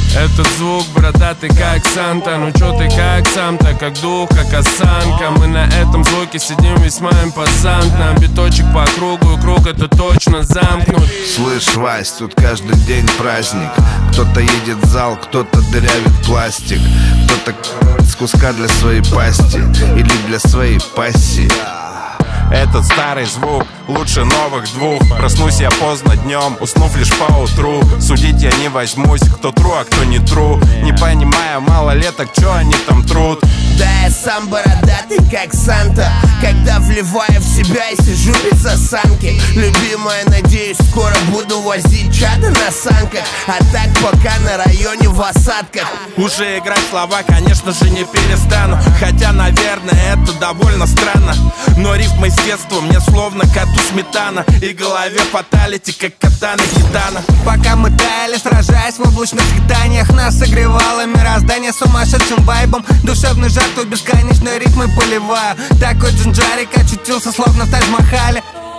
Этот звук бородатый, как Санта. Ну чё ты как сам-то, как дух, как осанка. Мы на этом звуке сидим весьма импозантно. Биточек по кругу, и круг это точно замкнут. Слышь, Вась, тут каждый день праздник. Кто-то едет в зал, кто-то дырявит пластик. Кто-то с куска для своей пасти или для своей пассии. Этот старый звук лучше новых двух. Проснусь я поздно днем, уснув лишь поутру. Судить я не возьмусь, кто тру, а кто не тру. Не понимаю малолеток, чё они там трут. Да, я сам бородатый, как Санта. Когда вливаю в себя и сижу без осанки. Любимая, надеюсь, скоро буду возить чадо на санках. А так пока на районе в осадках. Уже играть слова, конечно же, не перестану. Хотя, наверное, это довольно странно. Но рифмы с детства мне словно коту сметана. И голове фаталити, как катана гитана. Пока мы таяли, сражаясь в облачных скитаниях, нас согревало мироздание сумасшедшим вайбом. Душевный жар, то бесконечной ритмой поливаю. Такой джинджарик очутился, словно в Тадж-Махале.